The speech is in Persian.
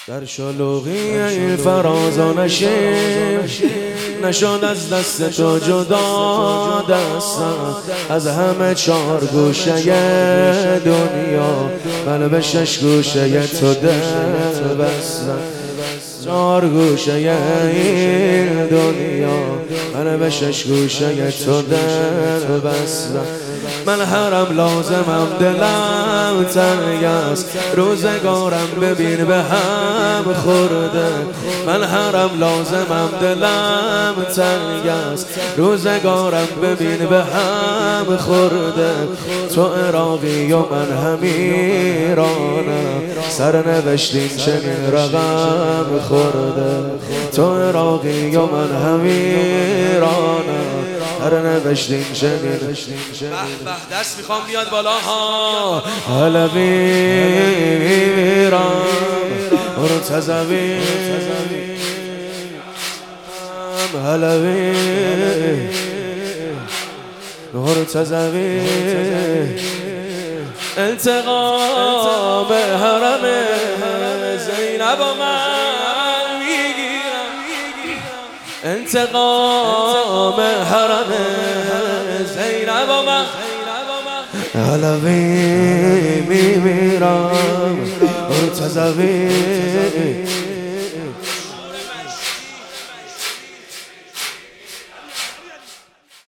در شلوغی این فراز و نشین نشد از دست تو جدا دستم از همه چار گوشه دنیا من به شش گوشه تو دل بستم چار گوشه این دنیا من به شش گوشه تو دل بستم من هرم لازمم دلم تنگ است روزگارم ببین به هم خورده من هرم لازمم دلم تنگ است روزگارم ببین به هم خورده تو عراقی و من همیرانم سرنوشتین چنین رقم خورده تو عراقی و من همیرانم سرنوشتین چنین دست میخوام بیاد بالا ها حلویرم مرتضوی حلوی مرتضوی انتقام حرم زینب و من میگیرم انتقام حرم زینب و من علوی میمیرم مرتضوی